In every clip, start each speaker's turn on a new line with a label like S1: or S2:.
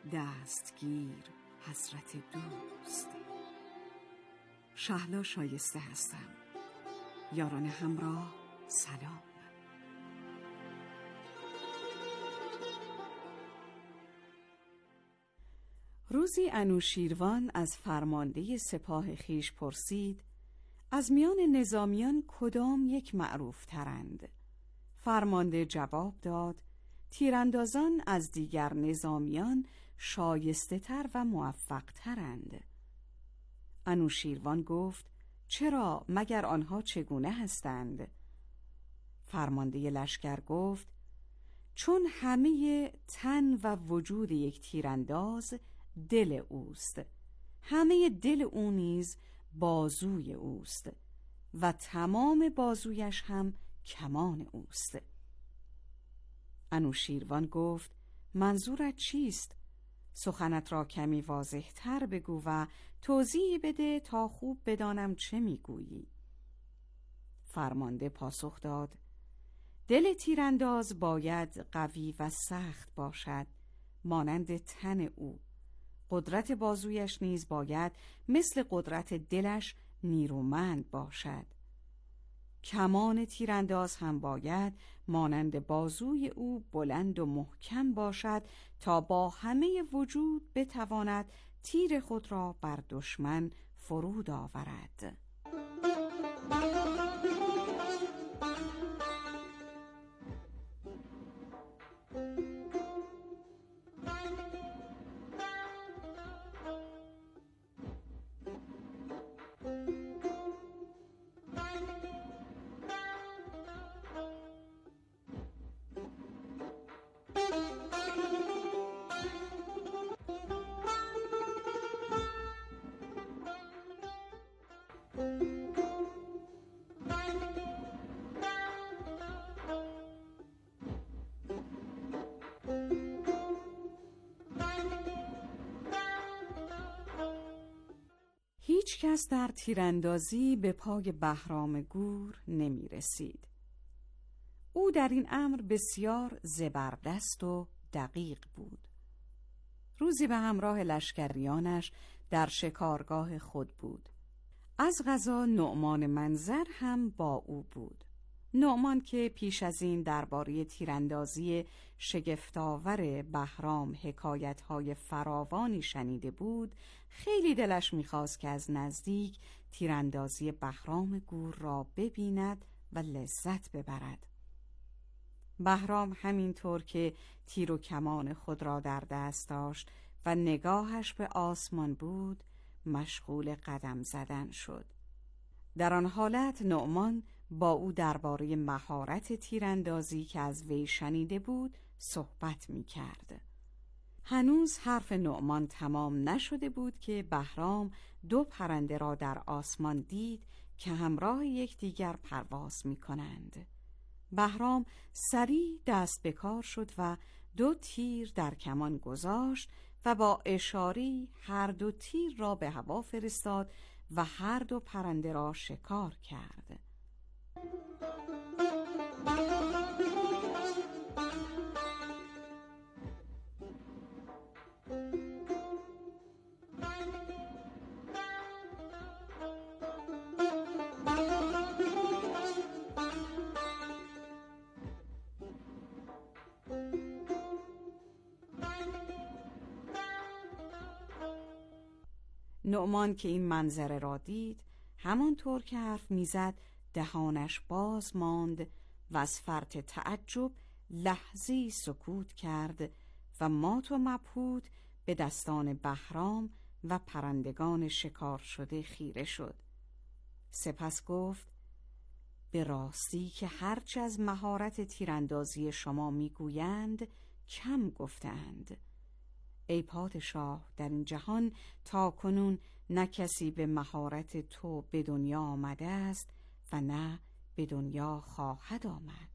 S1: دستگیر حسرت دوست. شهلا شایسته هستم. یاران همراه سلام. روزی انوشیروان از فرمانده سپاه خویش پرسید از میان نظامیان کدام یک معروف ترند؟ فرمانده جواب داد تیراندازان از دیگر نظامیان شایسته تر و موفق ترند. انوشیروان گفت چرا؟ مگر آنها چگونه هستند؟ فرمانده لشکر گفت چون همه تن و وجود یک تیرانداز دل اوست، همه دل او نیز بازوی اوست و تمام بازویش هم کمان اوست. انوشیروان گفت منظورت چیست؟ سخنت را کمی واضح تر بگو و توضیح بده تا خوب بدانم چه میگویی. فرمانده پاسخ داد دل تیرانداز باید قوی و سخت باشد مانند تن او. قدرت بازویش نیز باید مثل قدرت دلش نیرومند باشد. کمان تیرانداز هم باید مانند بازوی او بلند و محکم باشد تا با همه وجود بتواند تیر خود را بر دشمن فرود آورد. هیچ کس در تیراندازی به پای بهرام گور نمی رسید. او در این امر بسیار زبردست و دقیق بود. روزی به همراه لشکریانش در شکارگاه خود بود. از قضا نعمان منظر هم با او بود. نعمان که پیش از این درباره تیراندازی شگفت‌آور بهرام حکایت‌های فراوانی شنیده بود، خیلی دلش می‌خواست که از نزدیک تیراندازی بهرام گور را ببیند و لذت ببرد. بهرام همینطور که تیر و کمان خود را در دست داشت و نگاهش به آسمان بود، مشغول قدم زدن شد. در آن حالت نعمان با او درباره مهارت تیراندازی که از وی شنیده بود صحبت می کرد. هنوز حرف نعمان تمام نشده بود که بهرام دو پرنده را در آسمان دید که همراه یکدیگر پرواز می کنند. بهرام سریع دست به کار شد و دو تیر در کمان گذاشت و با اشاره هر دو تیر را به هوا فرستاد و هر دو پرنده را شکار کرد. نعمان که این منظره را دید، همانطور که حرف میزد دهانش باز ماند و از فرط تعجب لحظه‌ای سکوت کرد و مات و مبهوت به دستان بهرام و پرندگان شکار شده خیره شد. سپس گفت به راستی که هرچه از مهارت تیراندازی شما میگویند کم گفتند. ای پادشاه، در این جهان تا کنون نه کسی به مهارت تو به دنیا آمده است و نه به دنیا خواهد آمد.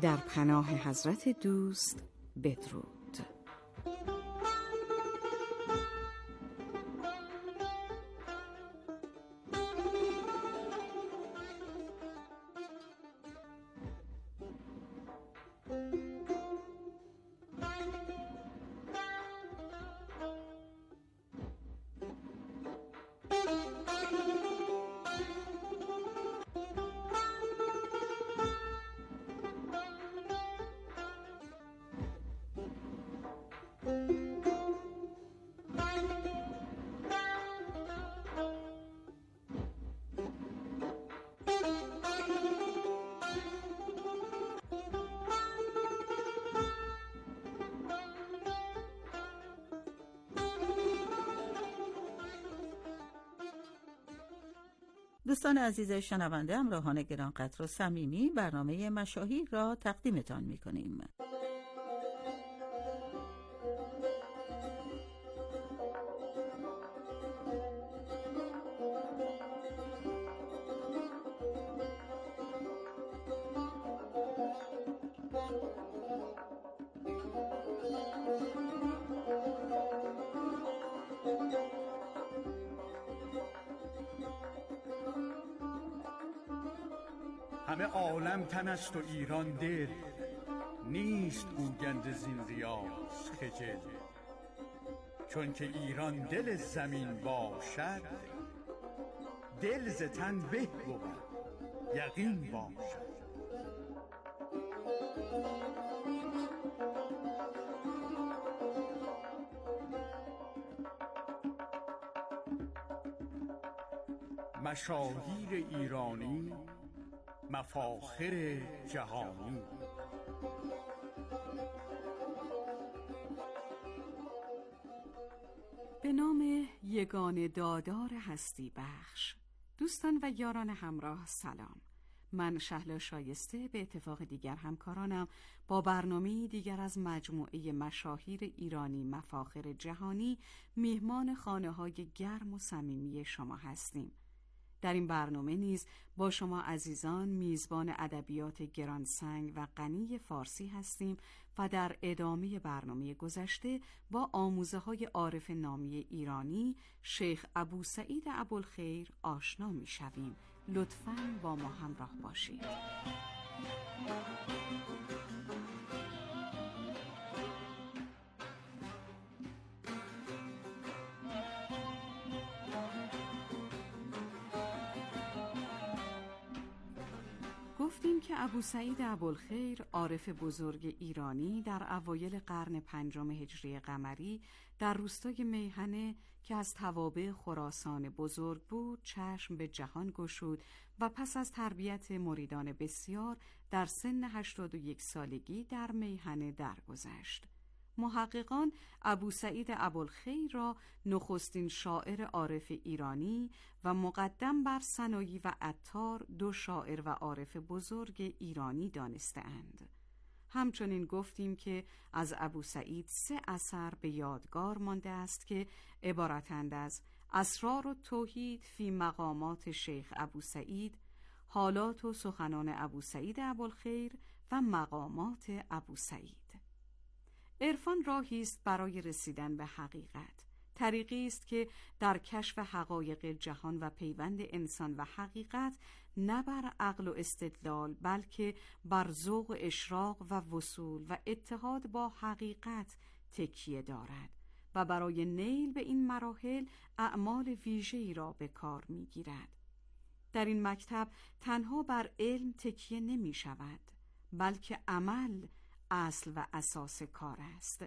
S1: در پناه حضرت دوست بدرود.
S2: دوستان عزیز شنونده، همراهان گرانقدر و صمیمی، برنامه مشاهیر را تقدیمتان می‌کنیم.
S3: همه عالم تن است و ایران دل، نیست گوگند زین ریاض خجل. چون که ایران دل زمین باشد، دل ز تن به بود یقین باشد. مشاهیر ایرانی، مفاخر جهانی.
S1: به نام یگانه دادار هستی بخش. دوستان و یاران همراه سلام. من شهلا شایسته به اتفاق دیگر همکارانم با برنامه دیگر از مجموعه مشاهیر ایرانی مفاخر جهانی میهمان خانه‌های گرم و صمیمی شما هستیم. در این برنامه نیز با شما عزیزان میزبان ادبیات گرانسنگ و غنی فارسی هستیم و در ادامه برنامه گذشته با آموزه‌های عارف نامی ایرانی شیخ ابوسعید ابوالخیر آشنا می‌شویم. لطفاً با ما همراه باشید. گفتیم که ابوسعید ابوالخیر عارف بزرگ ایرانی در اوایل قرن 5 هجری قمری در روستای میهنه که از توابع خراسان بزرگ بود چشم به جهان گشود و پس از تربیت مریدان بسیار در سن 81 سالگی در میهنه درگذشت. محققان ابوسعید ابوالخیر را نخستین شاعر عارف ایرانی و مقدم بر سنایی و عطار دو شاعر و عارف بزرگ ایرانی دانسته‌اند. همچنین گفتیم که از ابوسعید 3 اثر به یادگار مانده است که عبارتند از اسرار و توحید فی مقامات شیخ ابوسعید، حالات و سخنان ابوسعید ابوالخیر و مقامات ابوسعید. عرفان راهی است برای رسیدن به حقیقت، طریقی است که در کشف حقایق جهان و پیوند انسان و حقیقت نه بر عقل و استدلال بلکه بر ذوق و اشراق و وصول و اتحاد با حقیقت تکیه دارد و برای نیل به این مراحل اعمال ویژه‌ای را به کار می‌گیرد. در این مکتب تنها بر علم تکیه نمی شود بلکه عمل اصل و اساس کار است.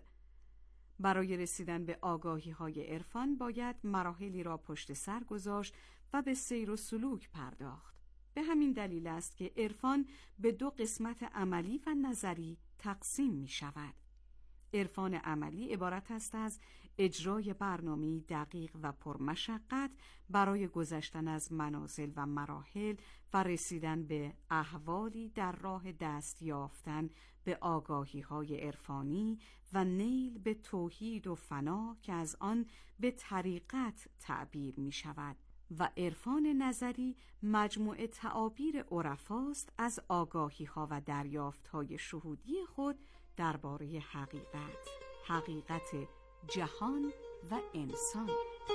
S1: برای رسیدن به آگاهی‌های عرفان باید مراحلی را پشت سر گذاشت و به سیر و سلوک پرداخت. به همین دلیل است که عرفان به 2 قسمت عملی و نظری تقسیم می شود. عرفان عملی عبارت است از اجرای برنامه‌ای دقیق و پرمشقت برای گذشتن از منازل و مراحل و رسیدن به احوالی در راه دست یافتن به آگاهی‌های عرفانی و نیل به توحید و فنا که از آن به طریقت تعبیر می شود و عرفان نظری مجموعه تعابیر عرفاست از آگاهی‌ها و دریافت‌های شهودی خود درباره حقیقت جهان و انسان.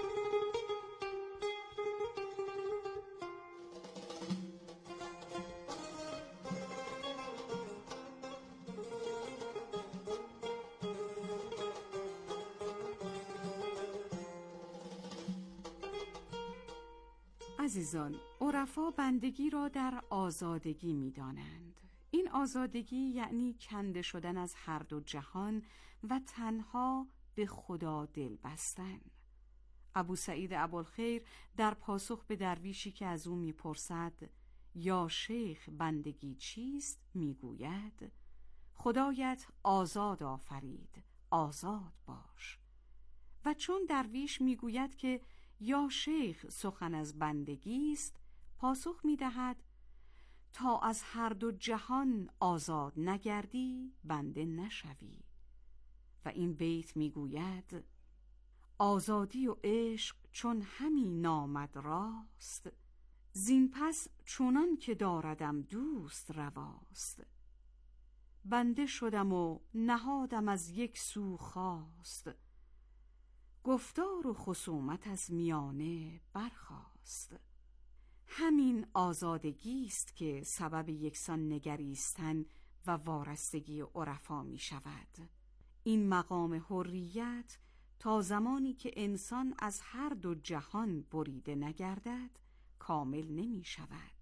S1: عزیزان، عرفا بندگی را در آزادگی می دانند. این آزادگی یعنی کنده شدن از هر دو جهان و تنها به خدا دل بستن. ابو سعید ابوالخیر در پاسخ به درویشی که از او می پرسد یا شیخ بندگی چیست می گوید خدایت آزاد آفرید، آزاد باش. و چون درویش می گوید که یا شیخ سخن از بندگی است، پاسخ می دهد تا از هر دو جهان آزاد نگردی بنده نشوی. و این بیت می گوید آزادی و عشق چون همی نامد راست، زین پس چونان که داردم دوست رواست. بنده شدم و نهادم از یک سو خواست، گفتار و خصومت از میانه برخاست. همین آزادگی است که سبب یکسان نگریستن و وارستگی عرفا می شود. این مقام حریت تا زمانی که انسان از هر دو جهان بریده نگردد کامل نمی شود.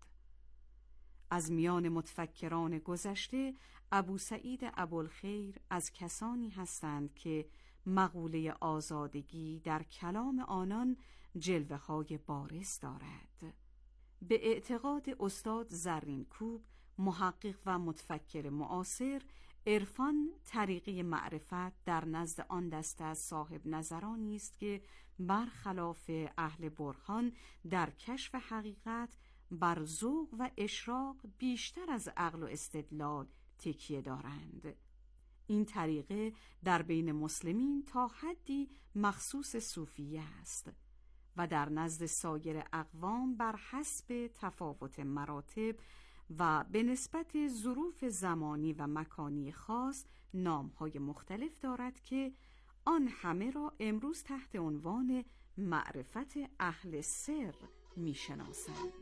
S1: از میان متفکران گذشته ابو سعید ابوالخیر از کسانی هستند که مقوله آزادگی در کلام آنان جلوه های بارز دارد. به اعتقاد استاد زرینکوب، محقق و متفکر معاصر، عرفان طریقه معرفت در نزد آن دسته از صاحب نظرانی است که برخلاف اهل برهان در کشف حقیقت بر ذوق و اشراق بیشتر از عقل و استدلال تکیه دارند. این طریقه در بین مسلمین تا حدی مخصوص صوفیه است و در نزد سایر اقوام بر حسب تفاوت مراتب و به نسبت ظروف زمانی و مکانی خاص نام‌های مختلف دارد که آن همه را امروز تحت عنوان معرفت اهل سر می‌شناسند.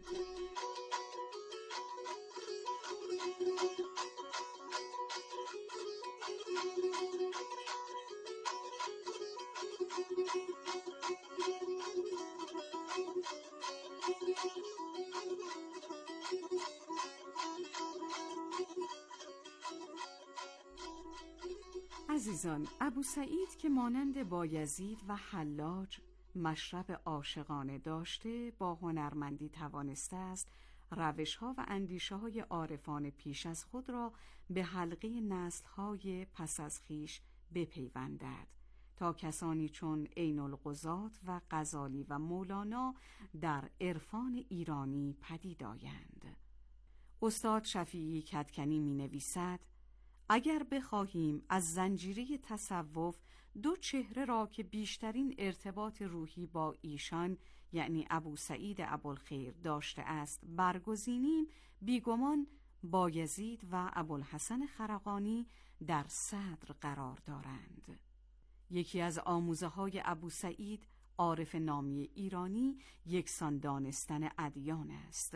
S1: عزیزان، ابو سعید که مانند بایزید و حلاج مشرب عاشقانه داشته، با هنرمندی توانسته است روش‌ها و اندیشه‌های عارفان پیش از خود را به حلقه نسل‌های پس از خویش بپیوندد تا کسانی چون عین القضات و غزالی و مولانا در عرفان ایرانی پدید آیند. استاد شفیعی کدکنی می نویسد اگر بخواهیم از زنجیره تصوف دو چهره را که بیشترین ارتباط روحی با ایشان یعنی ابو سعید ابوالخیر داشته است برگزینیم، بیگمان بایزید و ابوالحسن خرقانی در صدر قرار دارند. یکی از آموزه های ابو سعید، عارف نامی ایرانی، یکسان دانستن ادیان است.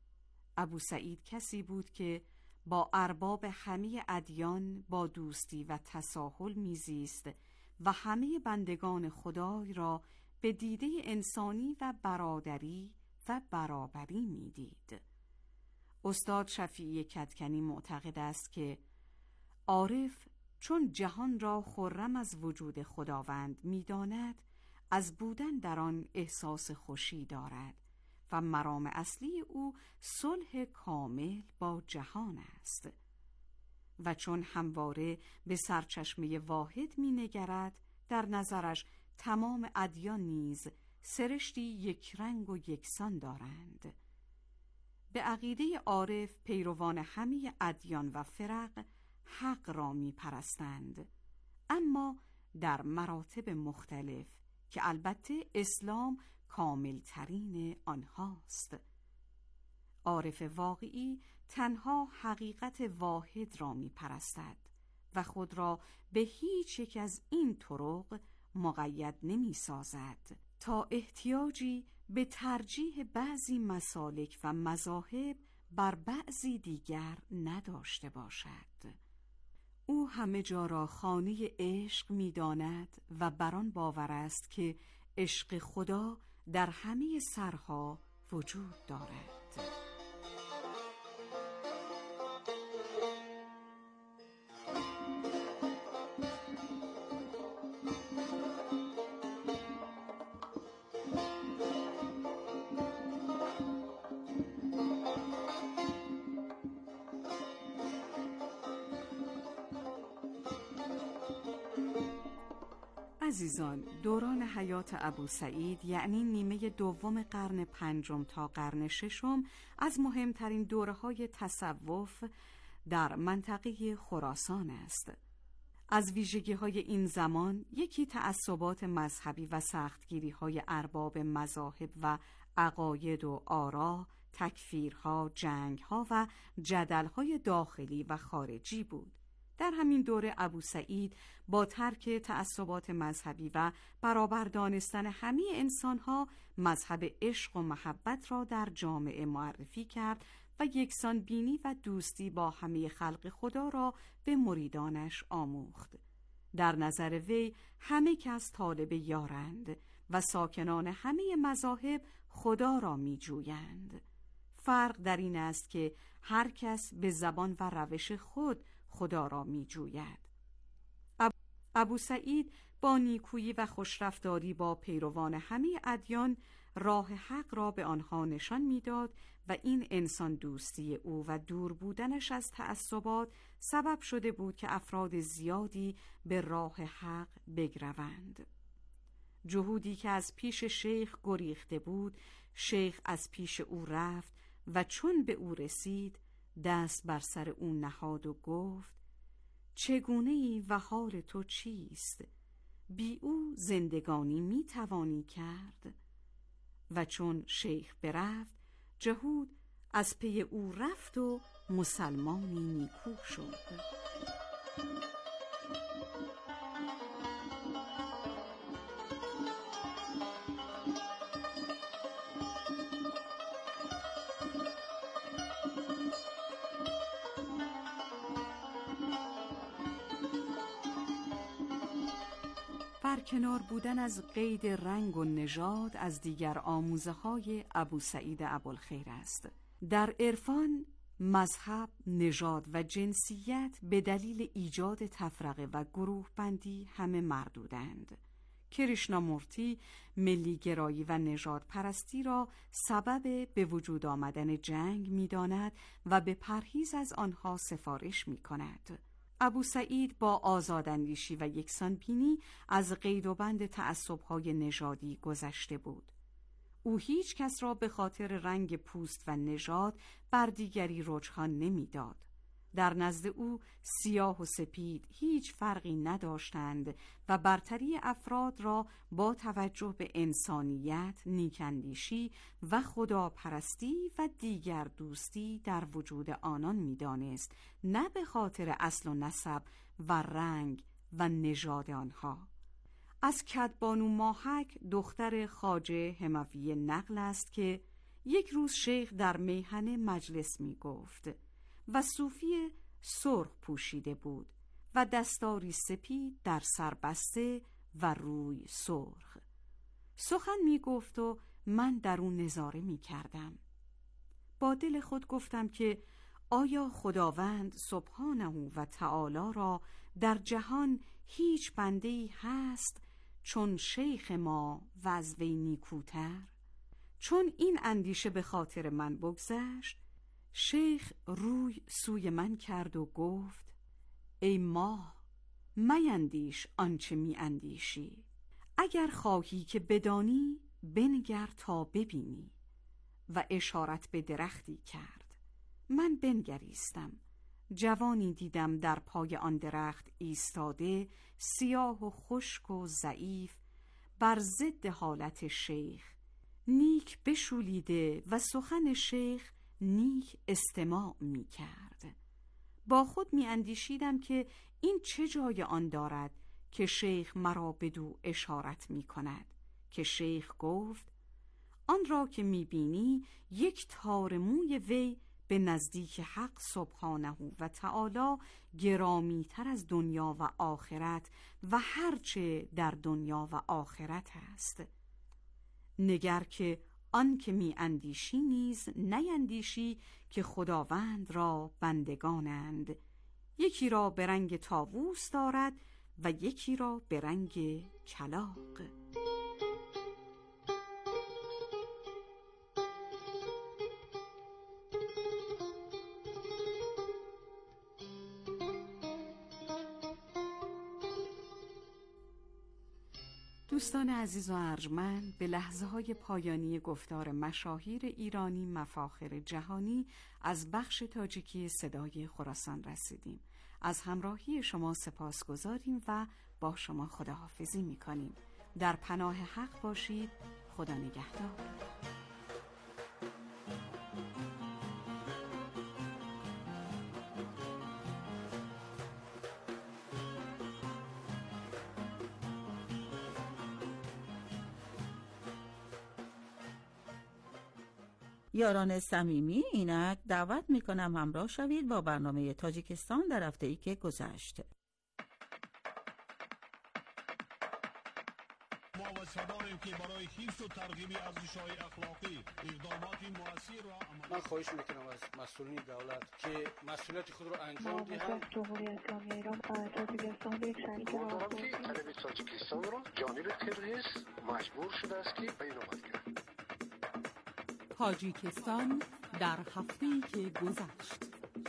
S1: ابو سعید کسی بود که با ارباب همه ادیان با دوستی و تساهل میزیست و همه بندگان خدای را به دیده انسانی و برادری و برابری میدید. استاد شفیعی کدکنی معتقد است که عارف چون جهان را خرم از وجود خداوند میداند، از بودن در آن احساس خوشی دارد و مرام اصلی او صلح کامل با جهان است و چون همواره به سرچشمه واحد می نگرد، در نظرش تمام ادیان نیز سرشتی یک رنگ و یکسان دارند. به عقیده عارف پیروان همه ادیان و فرق حق را می پرستند، اما در مراتب مختلف که البته اسلام کاملترین آنهاست. عارف واقعی تنها حقیقت واحد را می پرستد و خود را به هیچ یک از این طرق مقید نمی سازد تا احتیاجی به ترجیح بعضی مسالک و مذاهب بر بعضی دیگر نداشته باشد. او همه جا را خانه عشق می داند و بر آن باور است که عشق خدا در همه سرها وجود دارد. عزیزان، دوران حیات ابوسعید یعنی نیمه دوم قرن پنجم تا قرن ششم از مهمترین دوره‌های تصوف در منطقه خراسان است. از ویژگی‌های این زمان یکی تعصبات مذهبی و سختگیری‌های ارباب مذاهب و عقاید و آرا، تکفیرها، جنگ‌ها و جدل‌های داخلی و خارجی بود. در همین دوره ابوسعید با ترک تعصبات مذهبی و برابر دانستن همه انسانها مذهب عشق و محبت را در جامعه معرفی کرد و یکسان بینی و دوستی با همه خلق خدا را به مریدانش آموخت. در نظر وی همه کس طالب یارند و ساکنان همه مذاهب خدا را می جویند. فرق در این است که هر کس به زبان و روش خود خدا را می جوید. ابوسعید با نیکویی و خوشرفتاری با پیروان همه ادیان راه حق را به آنها نشان میداد و این انسان دوستی او و دور بودنش از تعصبات سبب شده بود که افراد زیادی به راه حق بگروند. جهودی که از پیش شیخ گریخته بود، شیخ از پیش او رفت و چون به او رسید دست بر سر او نهاد و گفت: چگونه‌ای و حال تو چیست؟ بی او زندگانی می توانی کرد؟ و چون شیخ برفت، جهود از پی او رفت و مسلمانی نیکو شد. برکنار بودن از قید رنگ و نژاد از دیگر آموزه‌های ابوسعید ابوالخیر است. در عرفان، مذهب، نژاد و جنسیت به دلیل ایجاد تفرقه و گروه بندی همه مردودند. کریشنامورتی ملیگرایی و نژاد پرستی را سبب به وجود آمدن جنگ می‌داند و به پرهیز از آنها سفارش می‌کند. ابوسعید با آزاداندیشی و یکسان بینی از قید و بند تعصب‌های نژادی گذشته بود. او هیچ کس را به خاطر رنگ پوست و نژاد بر دیگری رجحان نمی‌داد. در نزد او سیاه و سپید هیچ فرقی نداشتند و برتری افراد را با توجه به انسانیت، نیکاندیشی و خداپرستی و دیگر دوستی در وجود آنان می‌دانست، نه به خاطر اصل و نسب و رنگ و نژاد آنها. از کدبانو ماحک دختر خواجه هموی نقل است که یک روز شیخ در میهنه مجلس می گفت و صوفی سرخ پوشیده بود و دستاری سپید در سر بسته و روی سرخ. سخن می گفت و من در اون نظاره می کردم. با دل خود گفتم که آیا خداوند سبحانه و تعالی را در جهان هیچ بنده‌ای هست چون شیخ ما و از وی نیکوتر؟ چون این اندیشه به خاطر من بگذشت، شیخ روی سوی من کرد و گفت: ای ماه، میندیش آنچه می اندیشی. اگر خواهی که بدانی بنگر تا ببینی. و اشارت به درختی کرد. من بنگریستم. جوانی دیدم در پای آن درخت ایستاده، سیاه و خشک و ضعیف، بر ضد حالت شیخ، نیک بشولیده و سخن شیخ نیک استماع می کرد. با خود می اندیشیدم که این چه جای آن دارد که شیخ مرا بدو اشارت می کند، که شیخ گفت آن را که می بینی یک تار موی وی به نزدیک حق سبحانه و تعالی گرامی تر از دنیا و آخرت و هرچه در دنیا و آخرت است. نگر که آن که می اندیشی نیز نیندیشی که خداوند را بندگانند، یکی را به رنگ طاووس دارد و یکی را به رنگ کلاغ. دوستان عزیز و ارجمند، به لحظه‌های پایانی گفتار مشاهیر ایرانی مفاخر جهانی از بخش تاجیکی صدای خراسان رسیدیم. از همراهی شما سپاسگزاریم و با شما خداحافظی می‌کنیم. در پناه حق باشید. خدا نگهدار.
S2: یاران صمیمی، اینک دعوت میکنم همراه شوید با برنامه تاجیکستان در هفته‌ای که گذشت.
S4: ما وعده‌داریم که برای حفظ و ترغیب ارزش‌های اخلاقی اقدامات مؤثر را
S5: من خواهش میکنم از مسئولین دولت که مسئولیت خود را انجام دهند.
S6: جمهوری اسلامی ایران تاجیکستان یک شریک
S7: راهبردی طلب تاجیکستان را جانب قرقیز مجبور شده است که بین‌آمد کند.
S1: تاجیکستان در هفته‌ای که گذشت.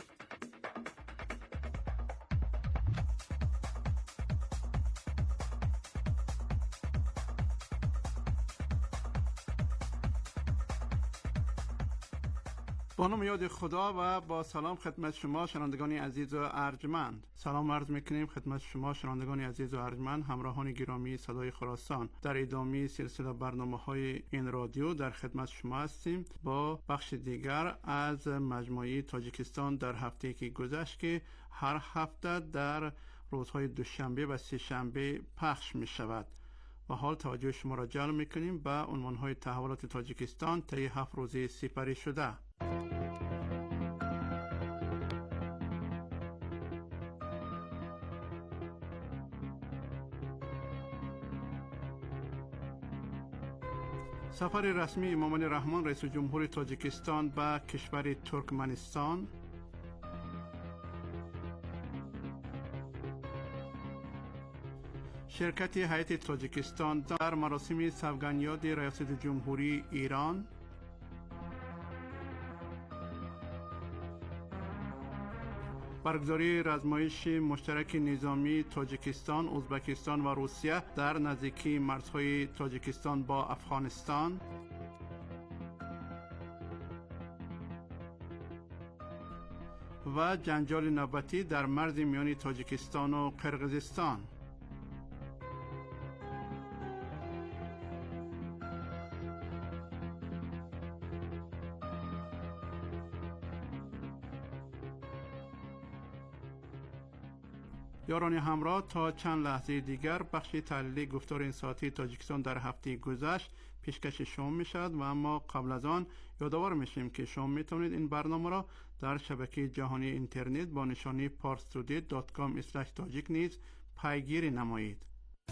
S8: با نام یاد خدا و با سلام خدمت شما شنوندگان عزیز و ارجمند. سلام عرض میکنیم خدمت شما شنوندگان عزیز و ارجمند، همراهان گرامی صدای خراسان. در ادامه سلسله برنامه‌های این رادیو در خدمت شما هستیم با بخش دیگر از مجموعه تاجیکستان در هفته‌ای که گذشت که هر هفته در روزهای دوشنبه و سه شنبه پخش می شود. و حال توجه شما را جلب میکنیم به عنوانهای تحولات تاجیکستان طی 7 روزه سپری شده. سفر رسمی امام علی رحمان رئیس جمهور تاجیکستان به کشور ترکمنستان، شرکت هیئت تاجیکستان در مراسم سوگندیاد ریاست جمهوری ایران، برگزاری رزمایش مشترک نظامی تاجیکستان، ازبکستان و روسیه در نزدیکی مرزهای تاجیکستان با افغانستان، و جنجال نوبتی در مرز میان تاجیکستان و قرقیزستان. یاران همراه، تا چند لحظه دیگر بخش تحلیلی گفتار این ساعتی تاجیکستان در هفته گذشت پیشکش شما می شود و اما قبل از آن یادآور میشیم که شما می توانید این برنامه را در شبکه جهانی اینترنت با نشانی parstoday.com/tajik نیز پیگیری نمایید.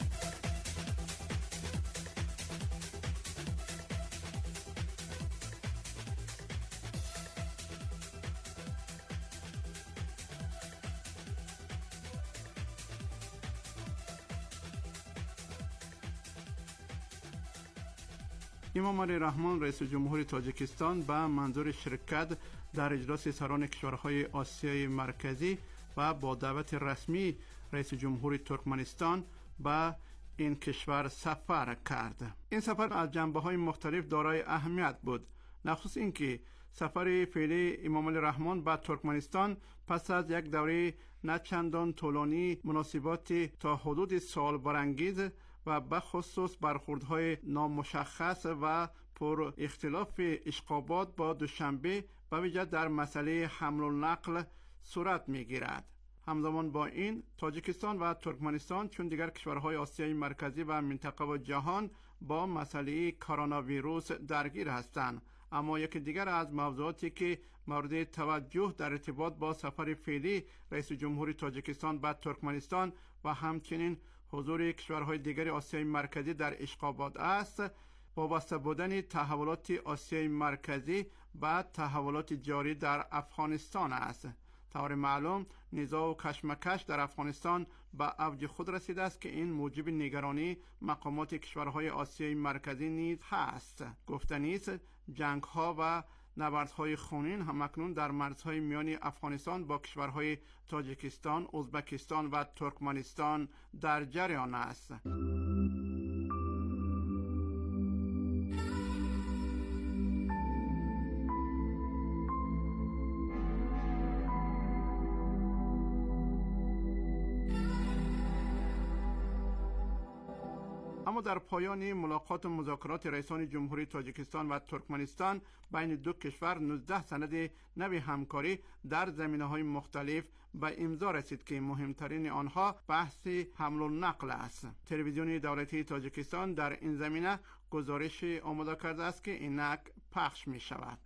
S8: امام علی رحمان رئیس جمهور تاجیکستان به منظور شرکت در اجلاس سران کشورهای آسیای مرکزی و با دعوت رسمی رئیس جمهور ترکمنستان به این کشور سفر کرد. این سفر از جنبه‌های مختلف دارای اهمیت بود، نخصوص اینکه سفر فعلی امام علی رحمان به ترکمنستان پس از یک دوره نه چندان طولانی مناسبات تا حدود سال برانگیز و به خصوص برخوردهای نامشخص و پر اختلاف اشقابات با دوشنبه به ویژه در مسئله حمل و نقل صورت می‌گیرد. همزمان با این تاجیکستان و ترکمنستان چون دیگر کشورهای آسیای مرکزی و منطقه و جهان با مسئله کرونا ویروس درگیر هستند. اما یکی دیگر از موضوعاتی که مورد توجه در ارتباط با سفر فعلی رئیس جمهور تاجیکستان به ترکمنستان و همچنین حضور کشورهای دیگر آسیای مرکزی در اشقابات است، وابسته بودن تحولات آسیای مرکزی و تحولات جاری در افغانستان است. طور معلوم نزاع و کشمکش در افغانستان به اوج خود رسیده است که این موجب نگرانی مقامات کشورهای آسیای مرکزی نیز هست. گفتنی است جنگ‌ها و نبردهای خونین همکنون در مرزهای میان افغانستان با کشورهای تاجیکستان، ازبکستان و ترکمنستان در جریان است. اما در پایان ملاقات و مذاکرات رئیسان جمهوری تاجیکستان و ترکمنستان بین دو کشور 19 سند نوی همکاری در زمینه‌های مختلف به امضا رسید که مهمترین آنها بحث حمل و نقل است. تلویزیون دولتی تاجیکستان در این زمینه گزارش آماده کرده است که اینک پخش می شود.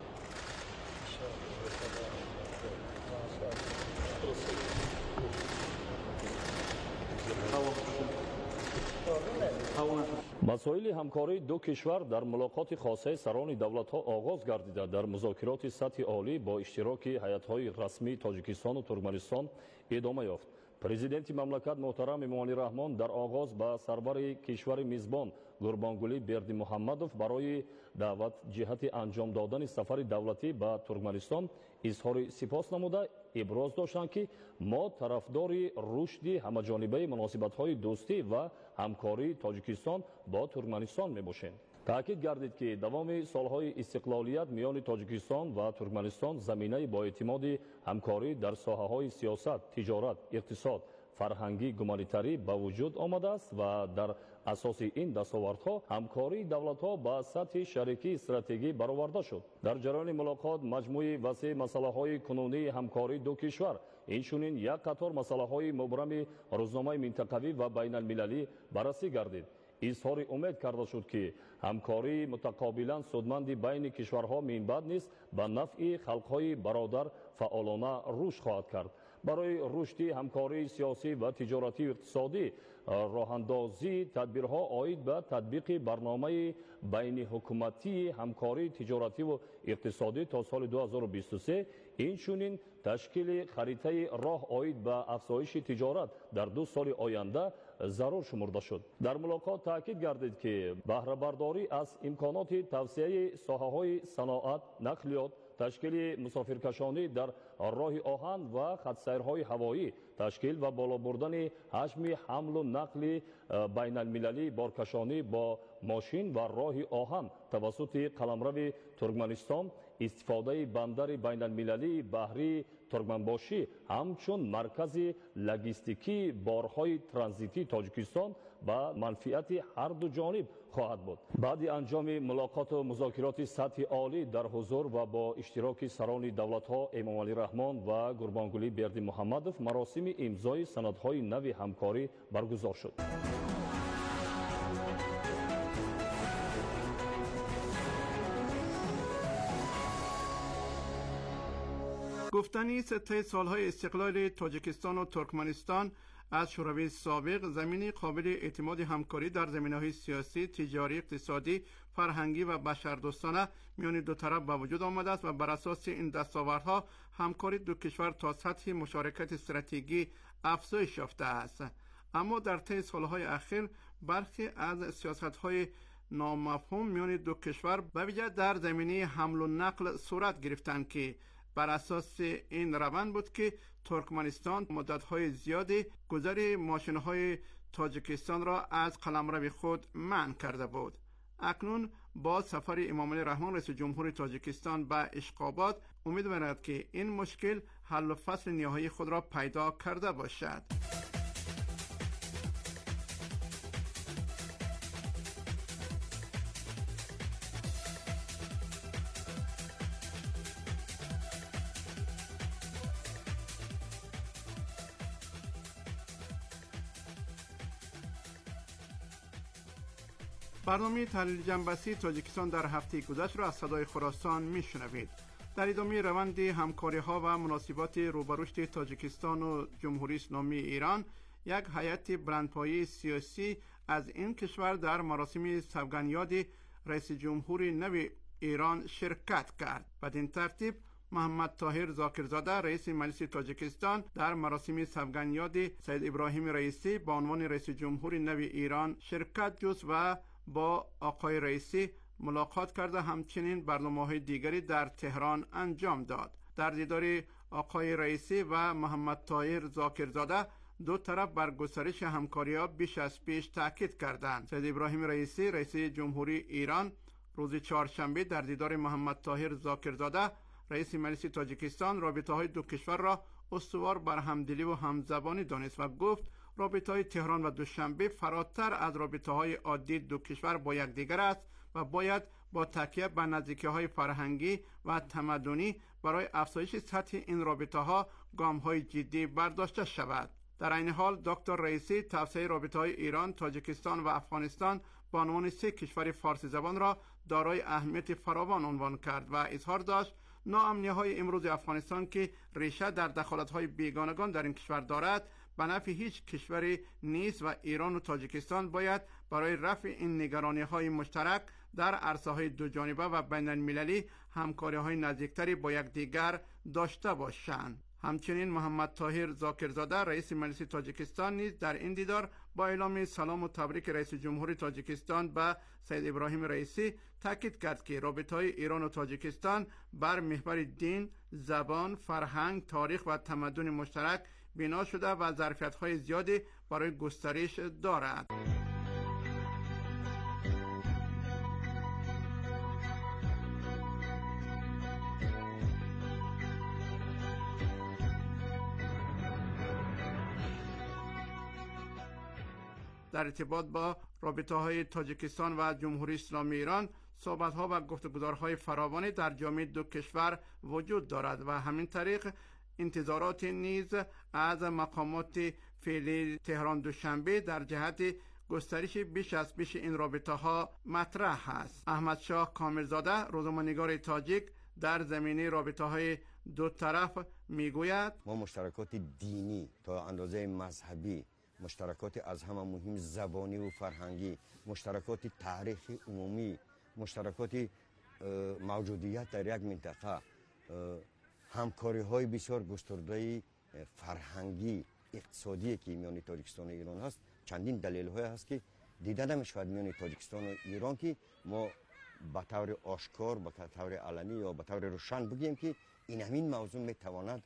S9: مسائل همکاری دو کشور در ملاقات خاصه سران دولت‌ها آغاز گردیده در مذاکرات سطح عالی با اشتراک هیئت‌های رسمی تاجیکستان و ترکمنستان ادامه یافت. پرزیدنت مملکت محترم امامعلی رحمان در آغاز به سرور کشور میزبان گوربانگولی бердимуҳаммадов برای دعوت جهت انجام دادن سفر دولتی به ترکمنستان اظهار سپاس نموده ابراز داشتند که ما طرفدار رشد همه‌جانبه مناسبت‌های دوستی و همکاری تاجیکستان با ترکمنستان میباشیم. تاکید گردید که دوام سالهای استقلالیت میان تاجیکستان و ترکمنستان زمینه با اعتماد همکاری در ساحه‌های سیاست، تجارت، اقتصاد، فرهنگی، گومانیتاری به وجود آمده است و در اساس این دستاوردها همکاری دولت‌ها به سطح شریکی استراتژی برآورده شد. در جریان ملاقات مجموعه وسیع مسائل کنونی همکاری دو کشور اینچنین یک قطار مسائل مبرم روزنامه منطقوی و بین المللی بررسی گردید. اظهار امید کرده شد که همکاری متقابلا سودمند بین کشورها من بعد نیز به نفع خلق‌های برادر فعالانه رشد خواهد کرد. برای رشد همکاری سیاسی و تجارتی و اقتصادی راه‌اندازی تدبیرها عاید به تطبیق برنامه بین حکومتی همکاری تجارتی و اقتصادی تا سال 2023 اینچنین تشکیل خریطه راه عاید به افزایش تجارت در 2 سال آینده ضرور شمرده شد. در ملاقات تاکید گردید که بهره برداری از امکانات توسعه ساحه‌های صنعت، نقلیات، تشکیل مسافرکشانی در راه آهن و خط‌سیرهای هوایی، تشکیل و بالا بردن حجم حمل و نقل بین المللی بارکشانی با ماشین و راه آهن توسط قلمرو ترکمنستان، استفاده بندر بین المللی بحری ترکمنباشی همچون مرکز لوجستیکی بارهای ترانزیتی تاجیکستان با منفعت هر دو جانب خواهد بود. بعد انجام ملاقات و مذاکرات سطح عالی در حضور و با اشتراک سران دولت‌ها امامعلی رحمان و گوربانگولی бердимуҳаммадов مراسم امضای سندهای نوی همکاری برگزار شد.
S8: گفتنی است طی سالهای استقلال تاجیکستان و ترکمنستان از شوروی سابق زمینی قابل اعتماد همکاری در زمینه‌های سیاسی، تجاری، اقتصادی، فرهنگی و بشردوستانه میان دو طرف به وجود آمده است و بر اساس این دستاوردها همکاری دو کشور تا سطح مشارکت استراتژیکی افزایش یافته است. اما در طی سالهای اخیر برخی از سیاست‌های نامفهوم میان دو کشور به ویژه در زمینه حمل و نقل صورت گرفتند که بر اساس این روند بود که ترکمنستان مدت‌های زیادی گذر ماشین‌های تاجیکستان را از قلمرو خود منع کرده بود. اکنون با سفر امامعلی رحمان رئیس جمهور تاجیکستان به اشقابات امید می‌رود که این مشکل حل و فصل نهایی خود را پیدا کرده باشد. برنامه تحلیل جنبشی تاجیکستان در هفته گذشته را از صدای خراسان میشنوید. در ادامه روند همکاری‌ها و مناسبات روبرشت تاجیکستان و جمهوری اسلامی ایران، یک هیئت بلندپایه سیاسی از این کشور در مراسم سوگندیاد رئیس جمهور نو ایران شرکت کرد. بدین ترتیب محمد طاهر ذاکرزاده رئیس مجلس تاجیکستان در مراسم سوگندیاد سید ابراهیم رئیسی به عنوان رئیس جمهور نو ایران شرکت جست و با آقای رئیسی ملاقات کرده. همچنین برنامه‌های دیگری در تهران انجام داد. در دیدار آقای رئیسی و محمد طاهر ذاکرزاده دو طرف بر گسترش همکاری‌ها بیش از پیش تاکید کردند. سید ابراهیم رئیسی رئیس جمهوری ایران روز چهارشنبه در دیدار محمد طاهر ذاکرزاده رئیس مجلس تاجیکستان رابطه‌های دو کشور را استوار بر همدلی و همزبانی دانست و گفت رابطه‌های تهران و دوشنبه فراتر از رابطه‌های عادی دو کشور با یکدیگر است و باید با تکیه بر نزدیکی‌های فرهنگی و تمدنی برای افزایش سطح این رابطه‌ها گام‌های جدی برداشته شود. در این حال دکتر رئیسی توسعه رابطه‌های ایران، تاجیکستان و افغانستان با عنوان سه کشور فارسی زبان را دارای اهمیت فراوان عنوان کرد و اظهار داشت ناامنی‌های امروز افغانستان که ریشه در دخالت‌های بیگانگان در این کشور دارد به نفع هیچ کشوری نیست و ایران و تاجیکستان باید برای رفع این نگرانی‌های مشترک در عرصه‌های دوجانبه و بین‌المللی همکاری‌های نزدیکتری با یکدیگر داشته باشند. همچنین محمد طاهر ذاکرزاده رئیس مجلس تاجیکستان نیز در این دیدار با اعلام سلام و تبریک رئیس جمهور تاجیکستان به سید ابراهیم رئیسی تاکید کرد که رابطه‌های ایران و تاجیکستان بر محور دین، زبان، فرهنگ، تاریخ و تمدن مشترک بنا شده و ظرفیت‌های زیادی برای گسترش دارد. در ارتباط با رابطه‌های تاجیکستان و جمهوری اسلامی ایران صحبت‌ها و گفتگوهای فراوانی در جامعه دو کشور وجود دارد و همین طریق انتظارات نیز از مقامات فعلی تهران دوشنبه در جهت گسترش بیش از پیش این رابطه‌ها مطرح است. احمد شاه کاملزاده روزنامه‌نگار تاجیک در زمینه رابطه‌های دو طرف میگوید
S10: ما مشترکات دینی تا اندازه مذهبی، مشترکات از همه مهم زبانی و فرهنگی، مشترکات تاریخی عمومی، مشترکات موجودیت در یک منطقه، همکاری های بسیار گسترده فرهنگی اقتصادی که میان تاجیکستان و ایران هست. چندین دلیل های هست که دیده نمیشود میان تاجیکستان و ایران که ما به طور آشکار، به طور علنی یا به طور روشن بگیم که این همین موضوع میتواند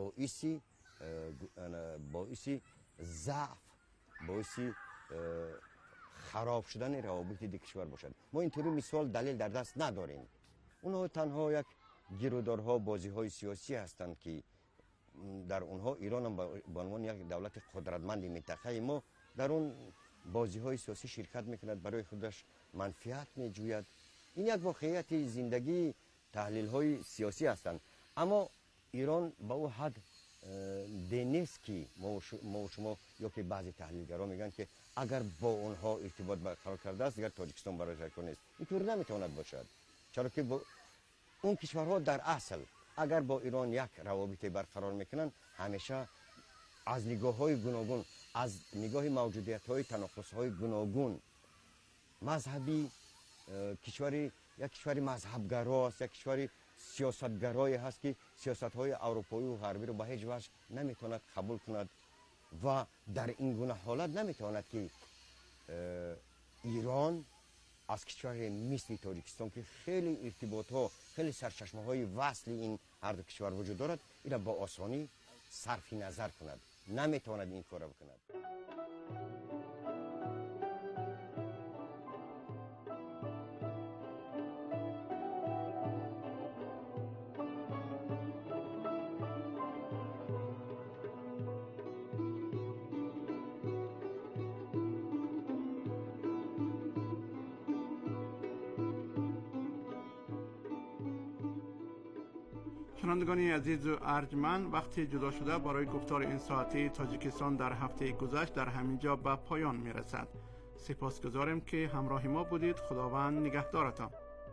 S10: باعث ضعف، باعث خراب شدن روابط دو کشور باشد. ما اینطوری مثال دلیل در دست نداریم. اونها تنها یک گیرودارها، بازی‌های سیاسی هستند که در اونها ایران هم به عنوان یک دولت قدرتمند منطقه ما در اون بازی‌های سیاسی شرکت میکند، برای خودش منفعت میجوید. این یک واقعیت زندگی تحلیل‌های سیاسی هستند. اما ایران با او حد نیست که ما شما یا که بعضی تحلیلگران میگن که اگر با اونها ارتباط برقرار کرده است دیگر تاجیکستان برای شکل نیست. اینطور نمیتواند باشد، چرا که اون کشورها در اصل اگر با ایران یک روابط برقرار میکنن همیشه از نگاه‌های گوناگون، از نگاه موجودیت‌های تناقض‌های گوناگون، مذهبی، یک کشور مذهبگرا است، یک کشور سیاستگرایی هست که سیاست‌های اروپایی و غربی رو به هیچ وجه نمیتواند قبول کند و در این گونه حالت نمیتواند که ایران از کشور مثل تاجیکستان که خیلی ارتباط‌ها، خیلی سرچشمه‌های وصل این هر دو کشور وجود دارد، این با آسانی صرف نظر کند. نمیتواند این کار بکند.
S8: شنوندگان عزیز و ارجمند، وقتی جدا شده برای گفتار این ساعتی تاجیکستان در هفته گذشت در همینجا به پایان میرسد. سپاسگزاریم که همراه ما بودید. خداوند نگهدارتان.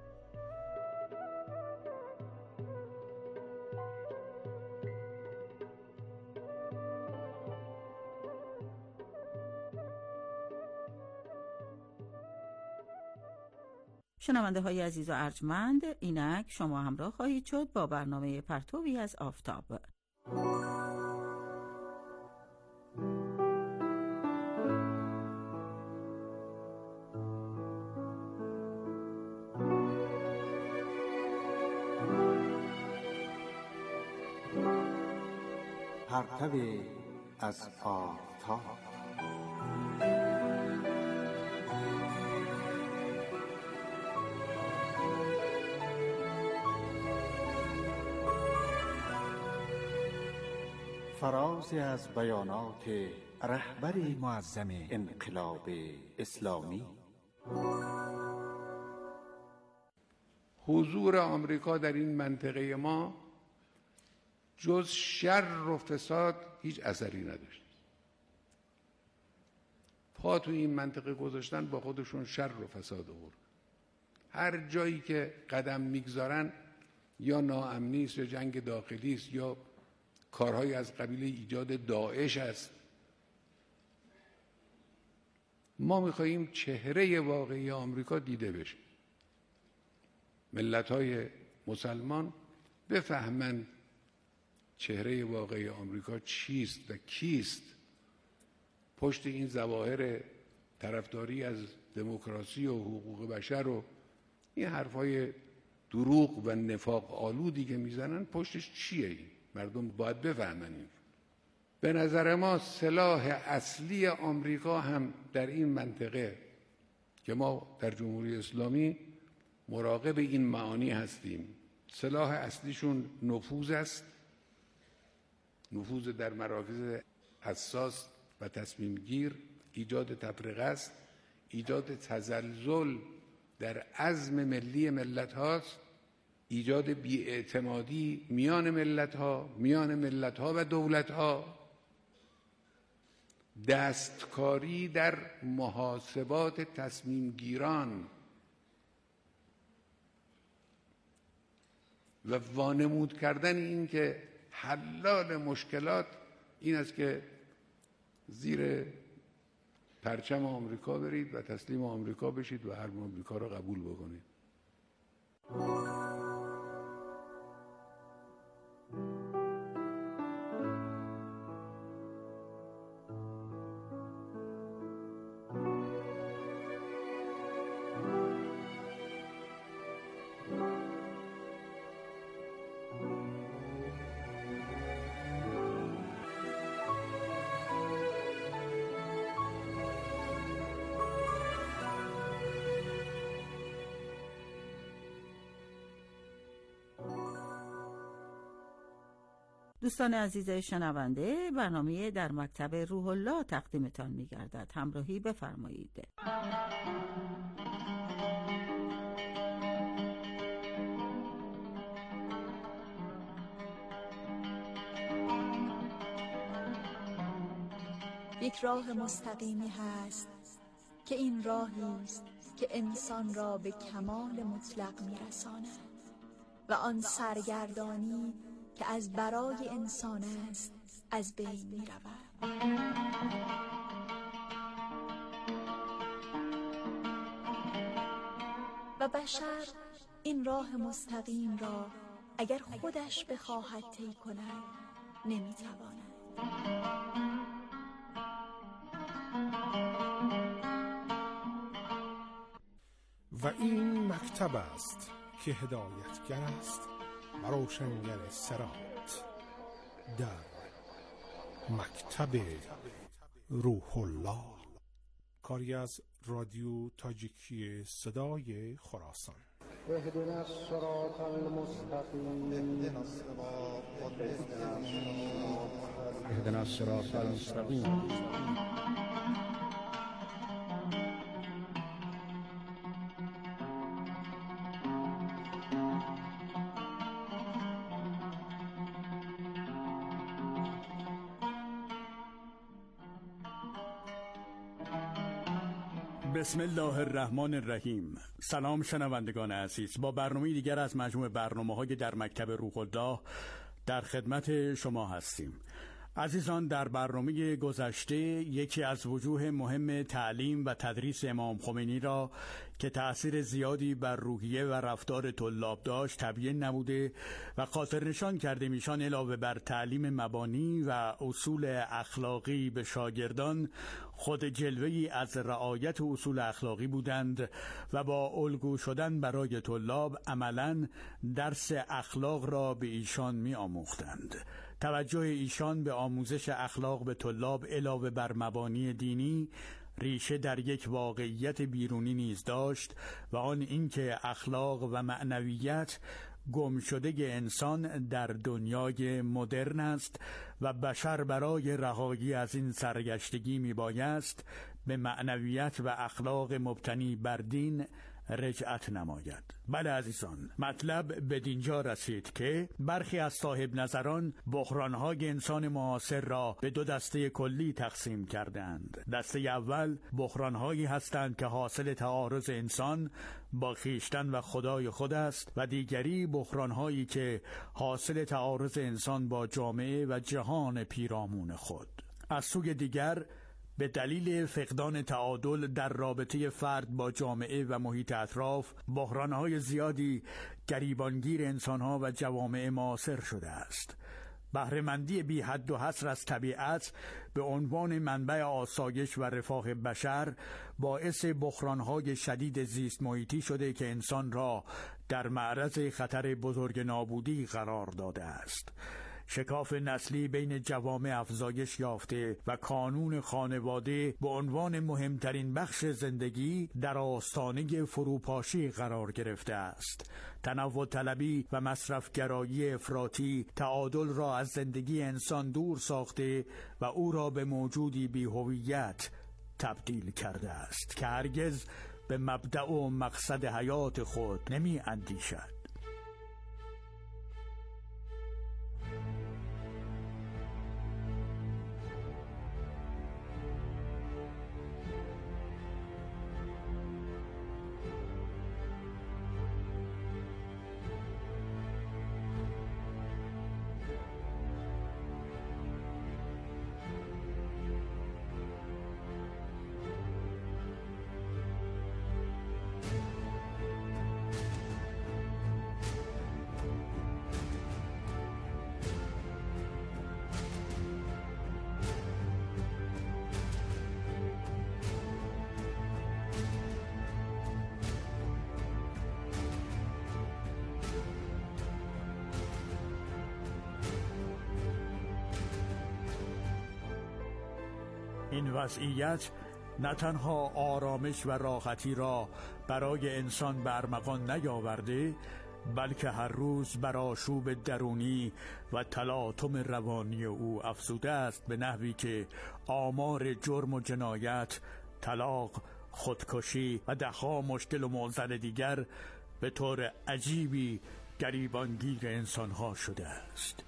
S2: شنونده های عزیز و ارجمند، اینک شما همراه خواهید شد با برنامه پرتوی از آفتاب.
S3: پرتوی از آفتاب. فرازی از بیانات رهبر معظم انقلاب اسلامی.
S11: حضور آمریکا در این منطقه ما جز شر و فساد هیچ اثری نداشت. پا تو این منطقه گذاشتن با خودشون شر و فساد آورد. هر جایی که قدم میگذارن یا ناامنی است یا جنگ داخلی است یا کارهای از قبیل ایجاد داعش است. ما می‌خواهیم چهره واقعی آمریکا دیده بشه. ملت‌های مسلمان بفهمند چهره واقعی آمریکا چیست و کیست. پشت این ظواهر طرفداری از دموکراسی و حقوق بشر و این حرفای دروغ و نفاق آلودی که میزنن پشتش چیه؟ این مردم باید بفهمن. این به نظر ما سلاح اصلی آمریکا هم در این منطقه که ما در جمهوری اسلامی مراقب این معانی هستیم، سلاح اصلیشون نفوذ است. نفوذ در مراکز حساس و تصمیم گیر، ایجاد تفرقه است، ایجاد تزلزل در عزم ملی ملت هاست، ایجاد بی‌اعتمادی میان ملت ها و دولت ها، دستکاری در محاسبات تصمیم گیران و وانمود کردن این که حلال مشکلات این است که زیر پرچم آمریکا برید و تسلیم آمریکا بشید و حرم آمریکا را قبول بکنید.
S2: دوستان عزیز شنونده، برنامه در مکتب روح الله تقدیمتان می‌گردد. همراهی بفرمایید.
S12: یک راه مستقیمی هست که این راهی است که انسان را به کمال مطلق می‌رساند و آن سرگردانی که از برای انسان است از بین می رود. و بشر این راه مستقیم را اگر خودش بخواهد طی کند نمی تواند.
S13: و این مکتب است که هدایتگر است و روشنگر صراط. در مکتب روح الله، کاری از رادیو تاجیکی صدای خراسان.
S14: اهدنا الصراط المستقیم.
S15: اهدنا الصراط المستقیم.
S3: بسم الله الرحمن الرحیم. سلام شنوندگان عزیز، با برنامه دیگر از مجموع برنامه‌های در مکتب روح الله در خدمت شما هستیم. عزیزان، در برنامه گذشته یکی از وجوه مهم تعلیم و تدریس امام خمینی را که تأثیر زیادی بر روحیه و رفتار طلاب داشت تبیین نموده و خاطر نشان کرده میشان علاوه بر تعلیم مبانی و اصول اخلاقی به شاگردان خود جلوه‌ای از رعایت اصول اخلاقی بودند و با الگو شدن برای طلاب عملاً درس اخلاق را به ایشان می آموختند. توجه ایشان به آموزش اخلاق به طلاب علاوه بر مبانی دینی ریشه در یک واقعیت بیرونی نیز داشت و آن اینکه اخلاق و معنویت گم شده انسان در دنیای مدرن است و بشر برای رهایی از این سرگشتگی میبایست به معنویت و اخلاق مبتنی بر دین رجعت نماید. بله عزیزان، مطلب به دینجا رسید که برخی از صاحب نظران بحران‌های انسان معاصر را به دو دسته کلی تقسیم کردند. دسته اول بحران‌هایی هستند که حاصل تعارض انسان با خویشتن و خدای خود است و دیگری بحران‌هایی که حاصل تعارض انسان با جامعه و جهان پیرامون خود. از سوی دیگر به دلیل فقدان تعادل در رابطه فرد با جامعه و محیط اطراف، بحران‌های زیادی گریبانگیر انسان‌ها و جوامع معاصر شده است. بهره‌مندی بی حد و حصر از طبیعت به عنوان منبع آسایش و رفاه بشر باعث بحران‌های شدید زیست محیطی شده که انسان را در معرض خطر بزرگ نابودی قرار داده است. شکاف نسلی بین جوامع افزایش یافته و کانون خانواده به عنوان مهمترین بخش زندگی در آستانه فروپاشی قرار گرفته است. تنوع طلبی و مصرفگرایی افراطی تعادل را از زندگی انسان دور ساخته و او را به موجودی بی‌هویت تبدیل کرده است که هرگز به مبدأ و مقصد حیات خود نمی اندیشد. این وضعیت نه تنها آرامش و راحتی را برای انسان به ارمغان نیاورده، بلکه هر روز بر آشوب درونی و تلاطم روانی او افزوده است، به نحوی که آمار جرم و جنایت، طلاق، خودکشی و ده‌ها مشکل و معضل دیگر به طور عجیبی گریبانگیر انسانها شده است.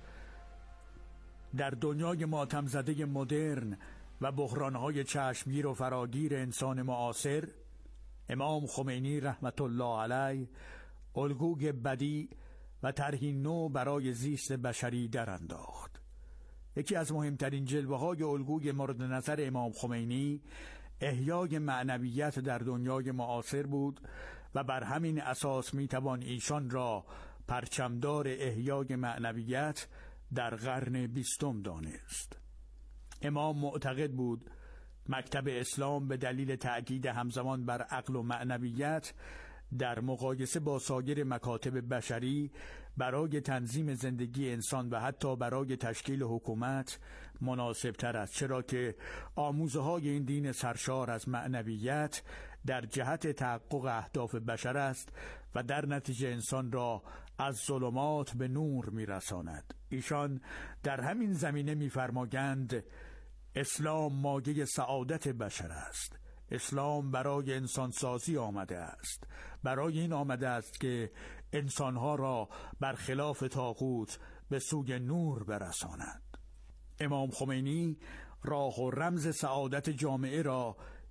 S3: در دنیای ماتم زده مدرن و بحران‌های چشمگیر و فراگیر انسان معاصر، امام خمینی رحمت الله علیه الگوی بدیع و طرحی نو برای زیست بشری در انداخت. یکی از مهمترین جلوه‌های الگوی مورد نظر امام خمینی احیای معنویت در دنیای معاصر بود و بر همین اساس میتوان ایشان را پرچمدار احیای معنویت در قرن 20 دانست. امام معتقد بود مکتب اسلام به دلیل تأکید همزمان بر عقل و معنویت در مقایسه با سایر مکاتب بشری برای تنظیم زندگی انسان و حتی برای تشکیل حکومت مناسب تر است، چرا که آموزه های این دین سرشار از معنویت در جهت تحقق اهداف بشر است و در نتیجه انسان را از ظلمات به نور میرساند. ایشان در همین زمینه می‌فرمایند اسلام مایه سعادت بشر است. اسلام برای انسانسازی آمده است. برای این آمده است که انسانها را برخلاف طاغوت به سوی نور برساند. امام خمینی راه و رمز سعادت جامعه را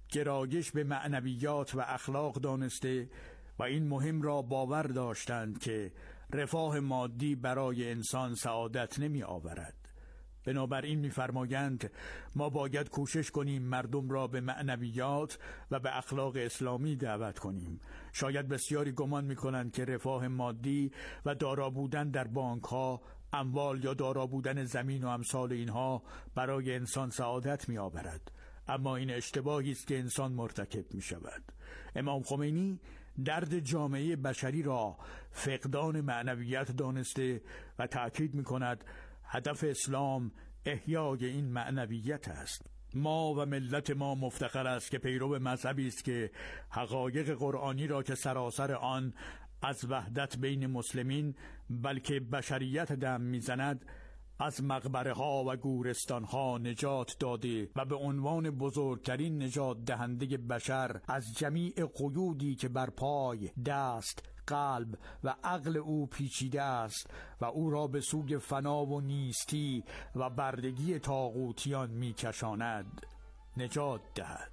S16: گرایش به معنویات و اخلاق دانسته و این مهم را باور داشتند که رفاه مادی برای انسان سعادت نمی آورد. بنابراین می‌فرمایند ما باید کوشش کنیم مردم را به معنویات و به اخلاق اسلامی دعوت کنیم. شاید بسیاری گمان می‌کنند که رفاه مادی و دارا بودن در بانک‌ها، اموال یا دارا بودن زمین و امثال اینها برای انسان سعادت می‌آورد، اما این اشتباهی است که انسان مرتکب می‌شود. امام خمینی درد جامعه بشری را فقدان معنویت دانسته و تأکید می‌کند هدف اسلام احیای این معنویت است. ما و ملت ما مفتخر است که پیرو مذهبی است که حقایق قرآنی را که سراسر آن از وحدت بین مسلمین بلکه بشریت دم میزند از مقبره ها و گورستان ها نجات داده و به عنوان بزرگترین نجات دهنده بشر از جمیع قیودی که بر پای، دست، قلب و عقل او پیچیده است و او را به سوی فنا و نیستی و بردگی طاغوتیان میکشاند نجات دهد.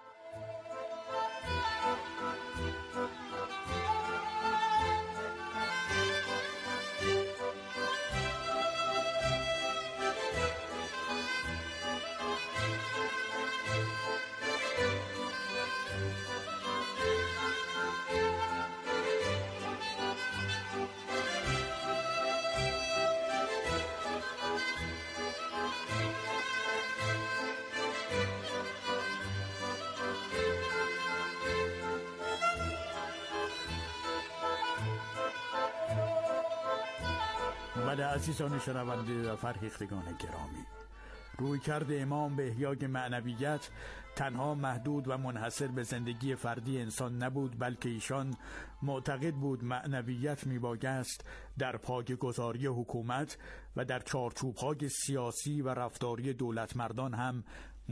S16: بله عزیزان شنونده و فرهیختگان گرامی، رویکرد امام به احیای معنویت تنها محدود و منحصر به زندگی فردی انسان نبود، بلکه ایشان معتقد بود معنویت میبایست در پایه‌گذاری حکومت و در چارچوب‌های سیاسی و رفتاری دولتمردان هم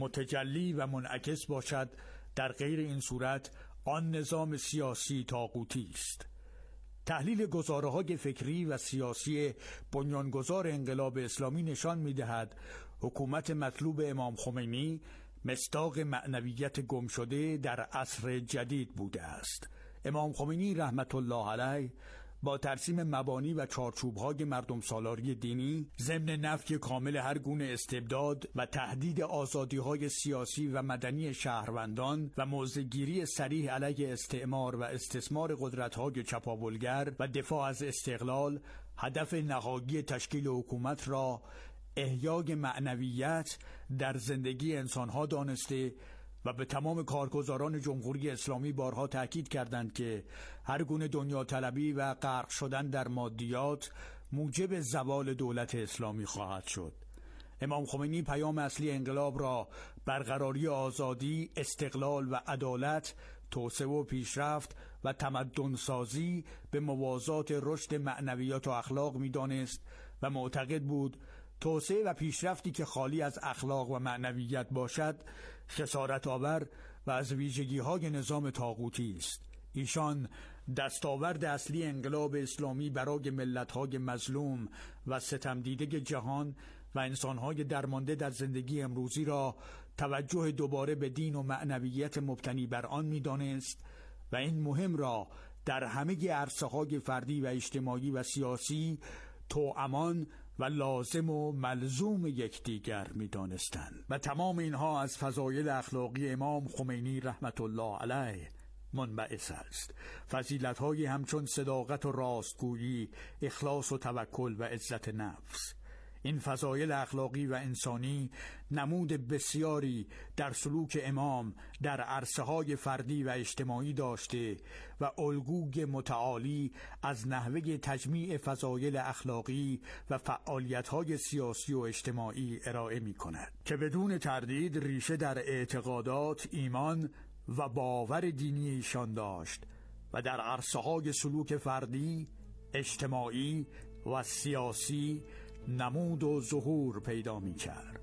S16: متجلی و منعکس باشد. در غیر این صورت آن نظام سیاسی طاغوتی است. تحلیل گزاره‌های فکری و سیاسی بنیانگذار انقلاب اسلامی نشان می‌دهد حکومت مطلوب امام خمینی مصداق معنویت گم شده در عصر جدید بوده است. امام خمینی رحمت الله علیه با ترسیم مبانی و چارچوب‌های مردم سالاری دینی ضمن نفی کامل هر گونه استبداد و تهدید آزادی‌های سیاسی و مدنی شهروندان و موضع‌گیری صریح علیه استعمار و استثمار قدرت‌های چپاولگر و دفاع از استقلال، هدف نهایی تشکیل حکومت را احیای معنویت در زندگی انسان‌ها دانسته و به تمام کارگزاران جمهوری اسلامی بارها تأکید کردند که هر گونه دنیا طلبی و غرق شدن در مادیات موجب زوال دولت اسلامی خواهد شد. امام خمینی پیام اصلی انقلاب را برقراری آزادی، استقلال و عدالت، توسعه و پیشرفت و تمدن سازی به موازات رشد معنویات و اخلاق می‌دانست و معتقد بود توسعه و پیشرفتی که خالی از اخلاق و معنویت باشد خسارت آور و از ویژگی‌های نظام طاغوتی است. ایشان دستاورد اصلی انقلاب اسلامی برای ملت‌های مظلوم و ستمدیده جهان و انسان‌های درمانده در زندگی امروزی را توجه دوباره به دین و معنویت مبتنی بر آن می‌دانست و این مهم را در همه عرصه‌های فردی و اجتماعی و سیاسی توامان و لازم و ملزوم یکدیگر می‌دانستند و تمام اینها از فضایل اخلاقی امام خمینی رحمت الله علیه منبعث است. فضیلت‌های همچون صداقت و راستگویی، اخلاص و توکل و عزت نفس. این فضایل اخلاقی و انسانی نمود بسیاری در سلوک امام در عرصه‌های فردی و اجتماعی داشته و الگوی متعالی از نحوه تجمیع فضایل اخلاقی و فعالیت‌های سیاسی و اجتماعی ارائه می‌کند که بدون تردید ریشه در اعتقادات، ایمان و باور دینی ایشان داشت و در عرصه‌های سلوک فردی، اجتماعی و سیاسی نمود و ظهور پیدا می کرد.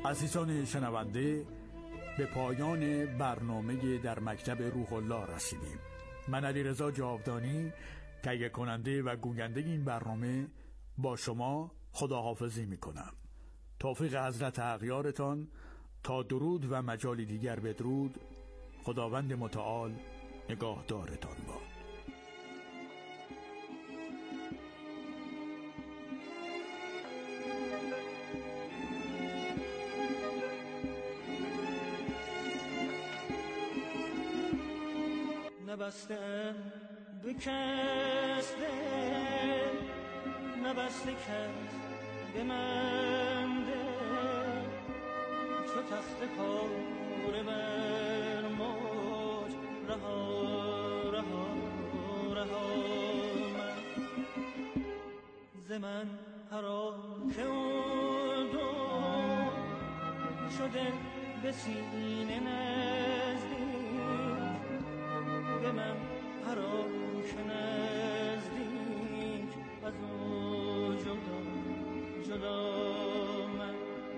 S16: عزیزان شنونده، به پایان برنامه در مکتب روح الله رسیدیم. من علیرضا جاودانی تهیه کننده و گوینده این برنامه با شما خداحافظی میکنم. توفیق حضرت اغیارتان تا درود و مجالی دیگر بدرود. خداوند متعال نگاهدارتان باد.
S17: نبسته به کس دل، نبسته کس به من دل، چو تخت پاره بر موج رها رها رها من ز من حرام که اون دو شده به سینه نزدیک، به من حرام که نزدیک از او جدا جدا من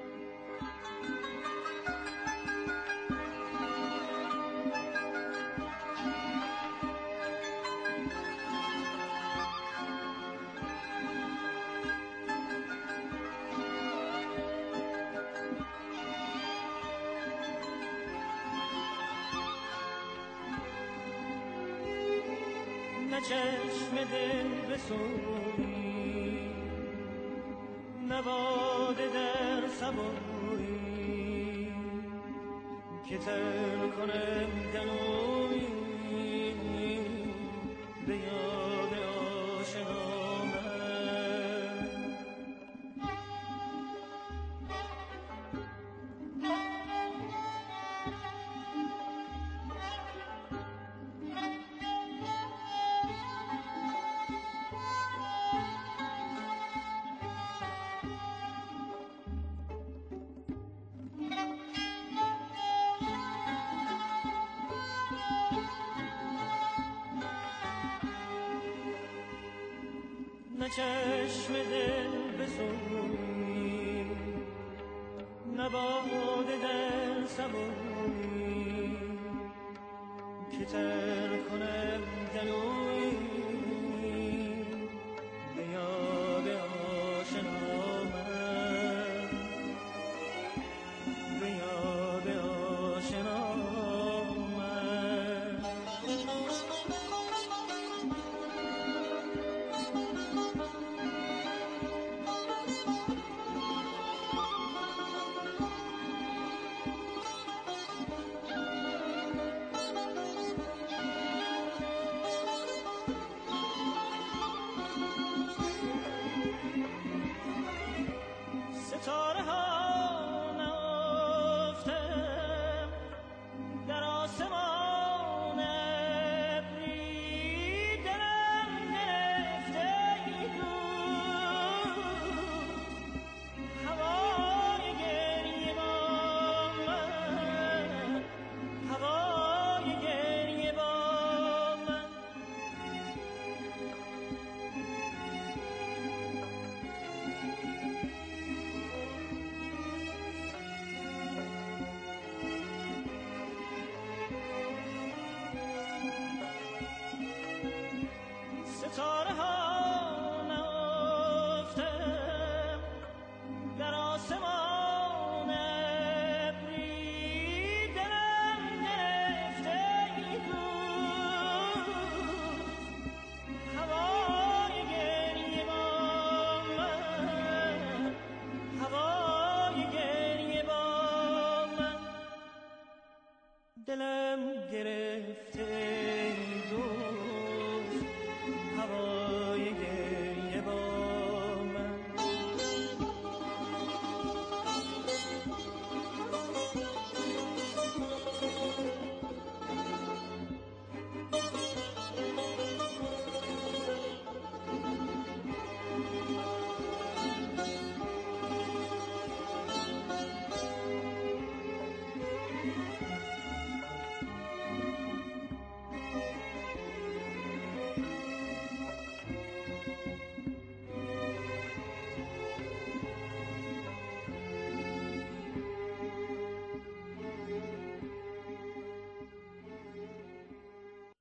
S17: نه چشم دل بسوی، نه باده در سبوی که تر کنم گلوی به یاد آشنا من. نه چشم دل بسوی، نه باده در سبوی که تر کنم گلوی به یاد آشنا من، به یاد آشنا من.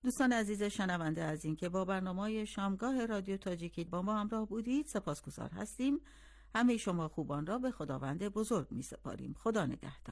S2: دوستان عزیز شنونده، از اینکه با برنامه شامگاه رادیو تاجیکی با ما همراه بودید سپاسگزار هستیم. همه شما خوبان را به خداوند بزرگ می سپاریم. خدا نگهدار.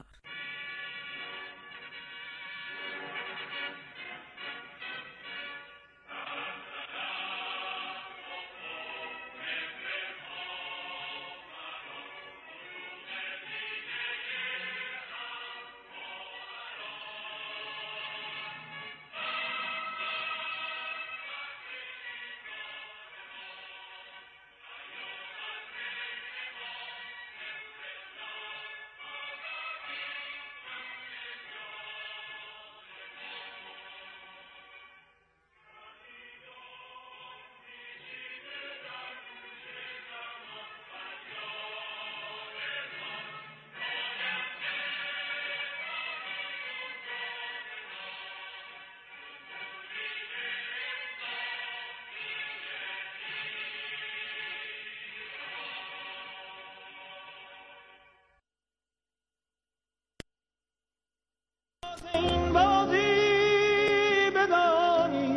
S17: این بازی بدانی،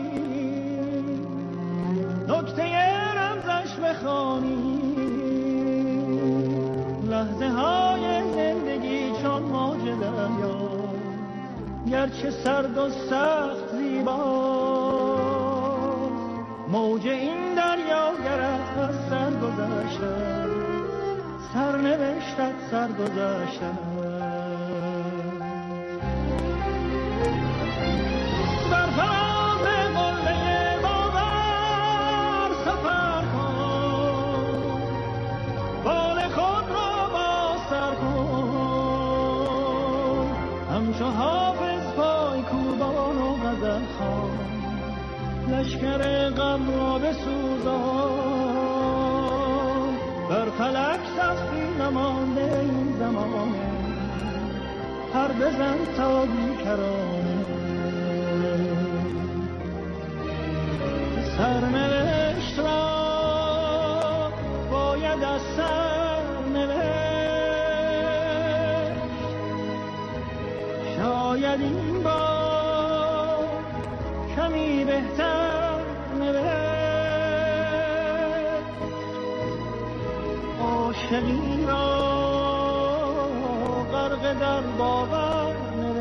S17: نکته رمزش بخوانی، لحظه های زندگی چون موج دریا، گرچه سرد و سخت زیباست، موج این دریا گرت از سر گذشته، سرنوشتت سر گذشته. همچو حافظ پای کوبان و غزل خوان، لشکر غم را بسوزان، بر فلک سختی نمانده این زمانه، پر بزن تا بیکرانه. سرنوشت را باید از سر نوشت، شاید این بار کمی بهتر نوشت، عاشقی را غرق در باور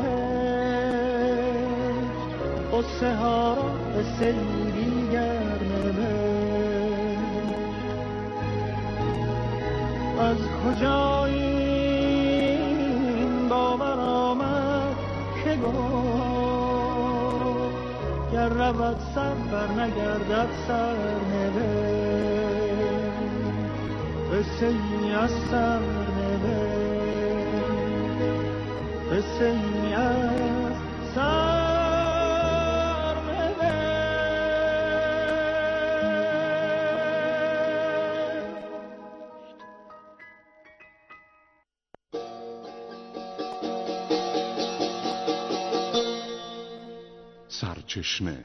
S17: نوشت، قصه ها را به سری دیگر نوشت. از کجا این باور آمد که گفت، گر رود سر بر نگردد سر نوشت، قصه ای از سر نوشت، قصه ای از سر.
S18: سرچشمه.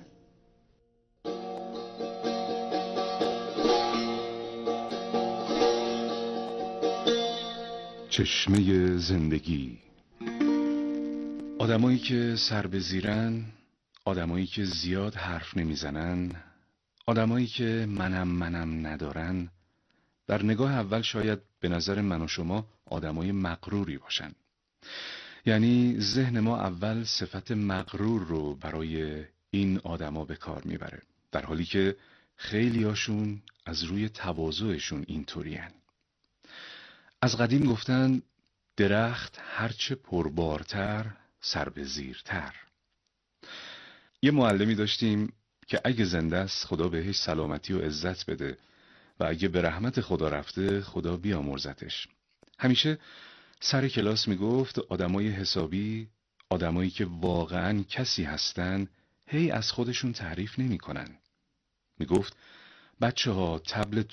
S18: چشمه زندگی. آدمایی که سر به زیرن، آدمایی که زیاد حرف نمیزنن، آدمایی که منم ندارن، در نگاه اول شاید به نظر من و شما آدمای مغروری باشن. یعنی ذهن ما اول صفت مغرور رو برای این آدما به کار میبره، در حالی که خیلی هاشون از روی تواضعشون اینطورین. از قدیم گفتن درخت هرچه پربارتر سر به زیرتر. یه معلمی داشتیم که اگه زنده است خدا بهش سلامتی و عزت بده و اگه به رحمت خدا رفته خدا بیامرزتش. همیشه سر کلاس میگفت آدمای حسابی، آدمایی که واقعاً کسی هستن، هی از خودشون تعریف نمی کنن. میگفت بچه ها طبل